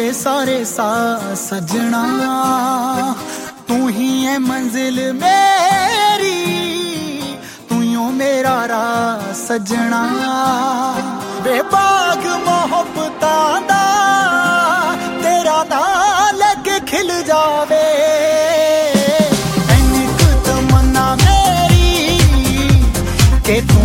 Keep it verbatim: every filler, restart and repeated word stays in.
सारे सा सजना, तू ही है मंजिल मेरी, तू यूं मेरा राह सजना। बेबाग मोहब्बतां दा तेरा नाम लग खिल जावे, ऐनी तमन्ना मेरी के तू